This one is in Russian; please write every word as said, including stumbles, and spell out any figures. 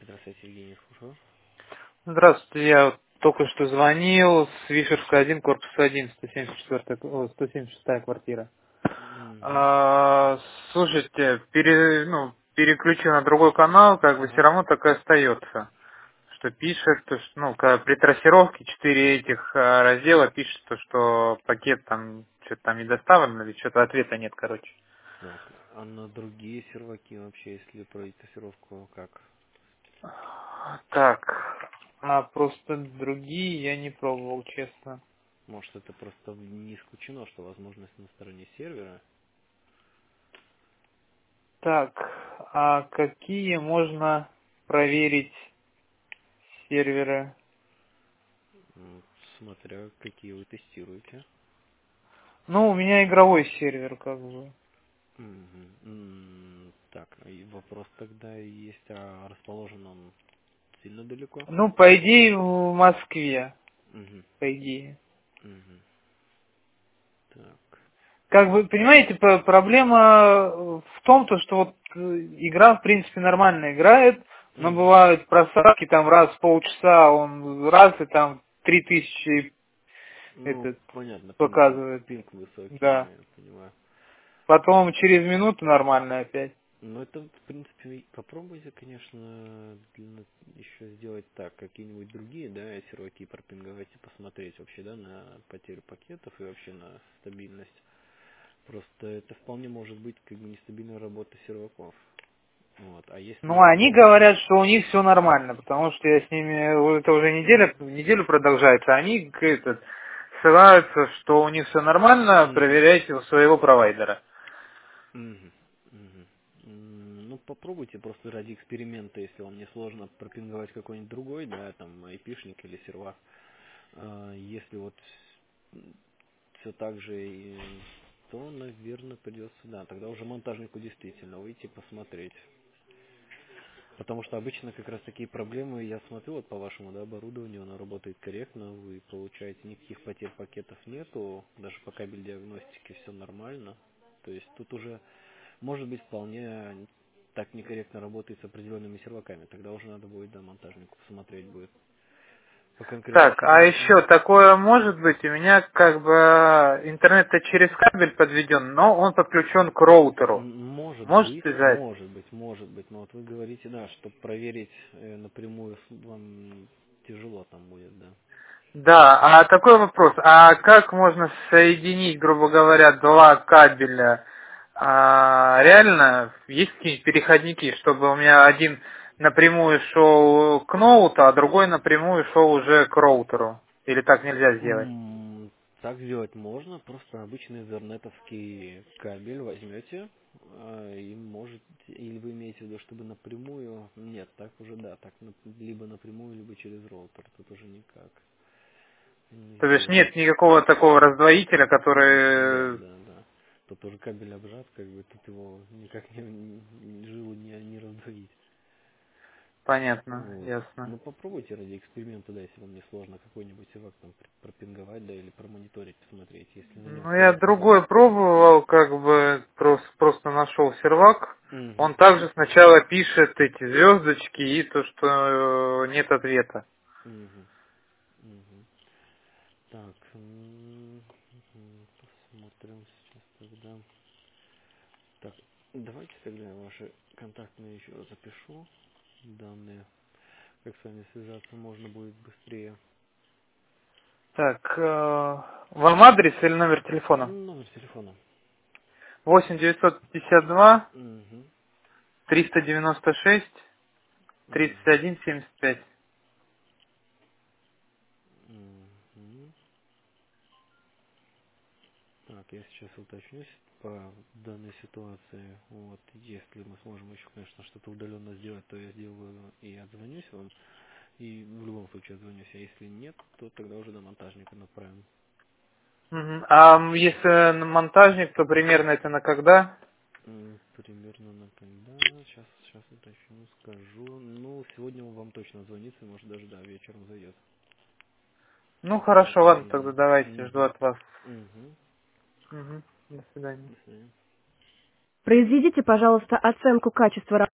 Здравствуйте, Евгений, слушаю. Здравствуйте, я вот только что звонил с Вишерска один, корпус один, сто семьдесят четвёртая, о, сто семьдесят шестая квартира. Угу. А, слушайте, пере, ну, переключил на другой канал, как бы все Ага. равно так и остается, что пишет, то, что, ну, когда при трассировке четыре этих а, раздела пишет, то, что пакет там что-то там не доставлен, или что-то ответа нет, короче. Так, а на другие серваки вообще, если проводить тестировку, как? Так, а просто другие я не пробовал, честно. Может, это просто не исключено, что возможность на стороне сервера? Так, а какие можно проверить серверы? М, Смотря какие вы тестируете. Ну, у меня игровой сервер, как бы. Мгм. М, Так, и вопрос тогда есть, а расположен он сильно далеко? Ну, по идее, в Москве, Угу. по идее. Угу. Так. Как вы понимаете, п- проблема в том, то, что вот э, игра, в принципе, нормально играет, но Угу. бывают просадки, там раз в полчаса он раз, и там три тысячи Ну, этот понятно, пинг, показывает. пинг высокий, да, Да. я понимаю. Потом через минуту нормально опять. Ну, это, в принципе, попробуйте, конечно, для- еще сделать так, какие-нибудь другие, да, серваки пропинговать и посмотреть вообще, да, на потерю пакетов и вообще на стабильность. Просто это вполне может быть как бы нестабильная работа серваков. Вот. А если Ну, вот... они говорят, что у них все нормально, потому что я с ними, вот это уже неделя, неделю продолжается, они к- этот, ссылаются, что у них все нормально, Мгм. проверяйте у своего провайдера. Мгм. Мгм. М, Ну, попробуйте просто ради эксперимента, если вам не сложно пропинговать какой-нибудь другой, да, там, айпишник или сервак. А, Если вот все так же, и, то, наверное, придется, да, тогда уже монтажнику действительно выйти посмотреть. Потому что обычно как раз такие проблемы, я смотрю вот по вашему, да, оборудованию, оно работает корректно, вы получаете, никаких потерь пакетов нету, даже по кабель диагностике все нормально. То есть тут уже, может быть, вполне так некорректно работает с определенными серваками. Тогда уже надо будет, да, монтажнику посмотреть будет по конкретной Так, а ситуации. еще такое может быть, у меня как бы интернет-то через кабель подведен, но он подключен к роутеру. М, Может Может быть, связать? может быть, может быть, но вот вы говорите, да, чтобы проверить э, напрямую с- вам тяжело там будет, да. Да, а такой вопрос, а как можно соединить, грубо говоря, два кабеля? А, реально, есть какие-нибудь переходники, чтобы у меня один напрямую шел к ноуту, а другой напрямую шел уже к роутеру? Или так нельзя сделать? М, Так сделать можно, просто обычный эзернетовский кабель возьмете а, и может, или вы имеете в виду, чтобы напрямую, нет, так уже да, так нап- либо напрямую, либо через роутер, тут уже никак не То есть нет сделаете. никакого такого раздвоителя, Да, который... да, да. Тут уже кабель обжат, как бы тут его никак не, не- жилу не, не раздавить. Понятно, Вот. ясно. Ну попробуйте ради эксперимента, да, если вам не сложно какой-нибудь сервак там пр- пропинговать, да, или промониторить, посмотреть. Если на нем Ну, все я нормально. другой пробовал, как бы просто, просто нашел сервак. Угу. Он также сначала пишет эти звездочки и то, что э, нет ответа. Угу. Угу. Так, м, мгм, посмотрим сейчас тогда. Так, давайте тогда ваши контактные еще раз запишу данные. Как с вами связаться можно будет быстрее. Так, э, вам адрес или номер телефона? Номер телефона. восемь девятьсот пятьдесят два Угу. триста девяносто шесть тридцать Угу. один семьдесят пять. Угу. Так, я сейчас уточнюсь по данной ситуации. Вот, если мы сможем еще, конечно, что-то удаленно сделать, то я сделаю и отзвонюсь вам. И в любом случае отзвонюсь. А если нет, то тогда уже до монтажника направим. Мгм. А м, если на монтажник, то примерно это на когда? М, Примерно на когда? Сейчас, сейчас уточню, скажу. Ну, сегодня он вам точно звонится, может даже, да, вечером зайдет. Ну Вот, хорошо, ладно, тогда наберем. давайте, жду Угу. от вас. Угу. Мгм. До свидания. До свидания. Произведите, пожалуйста, оценку качества